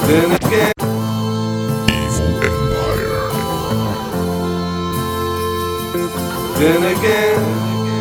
then again. Evil Empire. Then again.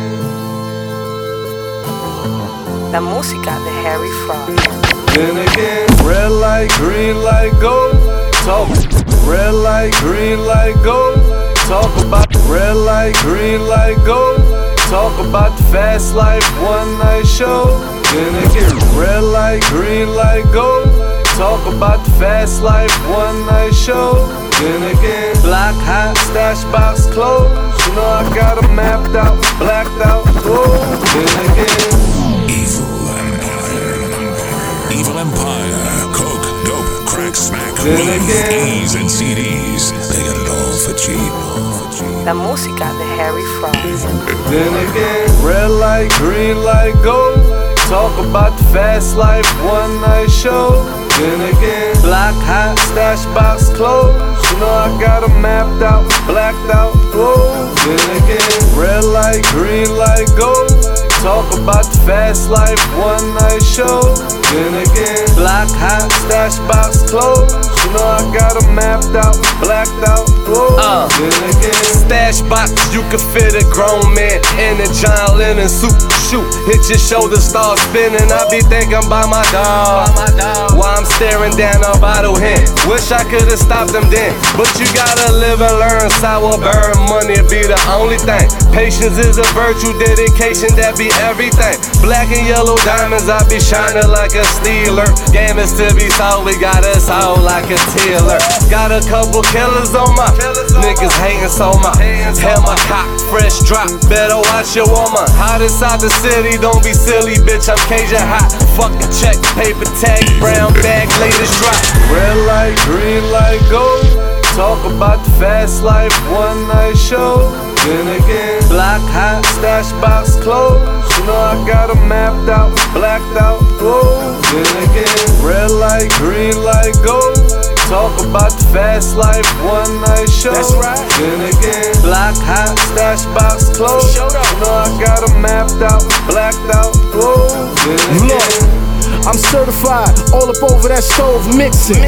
La música de Harry Fraud. Then again. Red light, green light, go. Talk. Red light, green light, go. Talk about red light, green light, go. Talk about the fast life, one night show. Then again. Red light, green light, go. Talk about the fast life, one night show. Then again. Block hot, stash box closed. You know I got 'em mapped out, blacked out, whoa. Then again. Evil Empire, coke, dope, crack, smack, Then weed, again. E's and CDs. They got it all for cheap. La música de Harry Fraud. Then again. Red light, green light, go. Talk about the fast life, one night show. Then again. Block hot, stash box closed. You know I got 'em mapped out, blacked out, whoa. Then again. Red light, green light, go. Talk about the fast life, one night show. Then again. Block hot, stash box closed. You know I got 'em mapped out, blacked out, whoa. Then again. Stash box, you can fit a grown man in a John Lennon suit. Shoot, hit your shoulder, start spinning. I be thinking about my dog. While I'm staring down a bottle hen. Wish I could've stopped him then. But you gotta live and learn. Sour burn, money be the only thing. Patience is a virtue, dedication that be everything. Black and yellow diamonds, I be shining like a stealer. Game is to be sold, we got us all like a tiller. Got a couple killers on my niggas hating so my hell my cock, fresh drop. Better watch your woman. Hot inside the city, don't be silly, bitch. I'm Cajun hot. Fucking check, paper tag, brown bag, latest drop. Red light, green light, go. Talk about the fast life, one night show. Then again. Block hot, stash box closed. You know I got 'em mapped out, blacked out, whoa. Then again. Red light, green light, go. Talk about the fast life, one night show. That's right. Then again. Block hot, stash box closed. You know I got 'em mapped out, blacked out, whoa. Then again. I'm certified, all up over that stove mixing.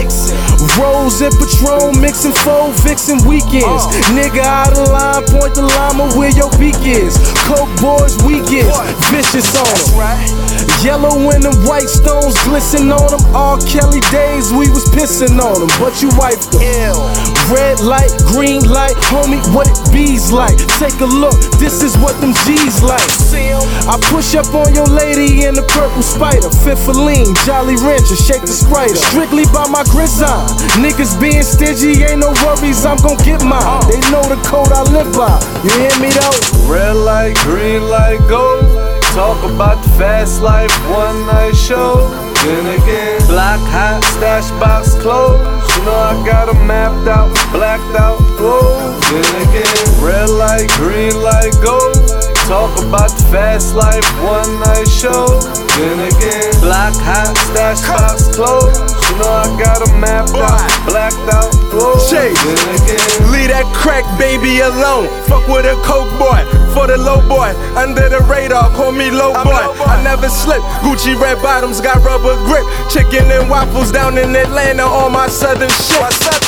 Rose and Patron mixing, full vixen weekends. Nigga out of line, point the llama where your beak is. Coke boys weekends, vicious on them. Yellow and them white stones glisten on them. R. Kelly days we was pissing on them, but you wiped them. Red light, green light, homie, what it bees like. Take a look, this is what them G's like. I push up on your lady in the purple spider. Fifth for lean, Jolly Rancher, shake the Sprite. Strictly by my grizzon. Niggas being stingy, ain't no worries, I'm gon' get mine. They know the code I live by. You hear me though? Red light, green light, go. Talk about the fast life, one night show. Then again. Block hot, stash box closed. You know I got 'em mapped out, blacked out, whoa. Then again. Red light, green light, go. Talk about the fast life, one night show. Then again. Block hot, stash box closed. You know I got 'em mapped out, blacked out, whoa. Chase. Then again. Leave that crack baby alone. Fuck with a coke boy, for the low boy. Under the radar, call me low boy. I never slip. Gucci red bottoms got rubber grip. Chicken and waffles down in Atlanta on my southern shit.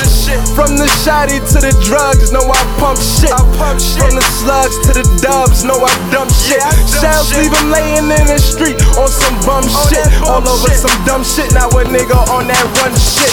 From the shotty to the drugs, know I pump shit. From the slugs to the dubs, know I dump shit. Shells leave them laying in the street on some bum shit. All over some dumb shit. Now a nigga on that run shit.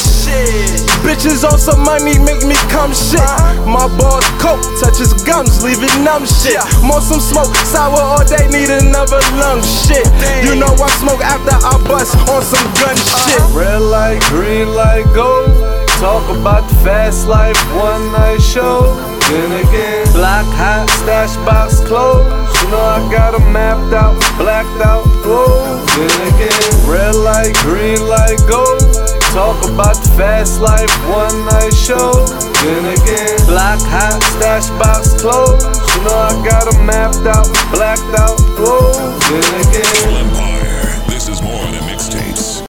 Bitches on some money make me come shit. My boss coke touches gums, leave it numb shit. Want some smoke, sour all day, need another lung shit. You know I smoke after I bust on some gun shit. Red light, green light, go. Talk about the fast life, one night show. Then again. Block hot, stash box closed. You know I got 'em mapped out, blacked out, whoa. Then again. Red light, green light, go. Talk about the fast life, one night show. Then again. Block hot, stash box closed. You know I got 'em mapped out, blacked out, whoa. Then again. Evil Empire.